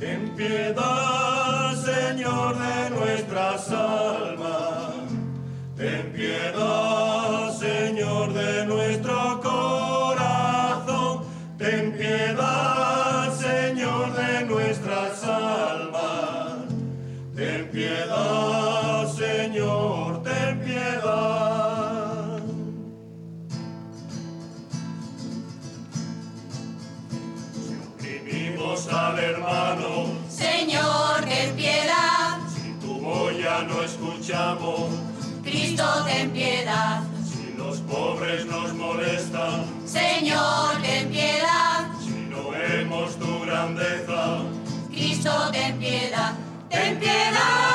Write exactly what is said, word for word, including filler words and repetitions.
Ten piedad, Señor, de nuestras almas. Ten piedad, Señor, de nuestro corazón. Ten piedad, Señor, de nuestras almas. Ten piedad, Señor, ten piedad. Si oprimimos al hermano, Señor, ten piedad. si tu voz ya no escuchamos, Cristo, ten piedad. si los pobres nos molestan, Señor, ten piedad. si no vemos tu grandeza, Cristo, ten piedad. Ten piedad.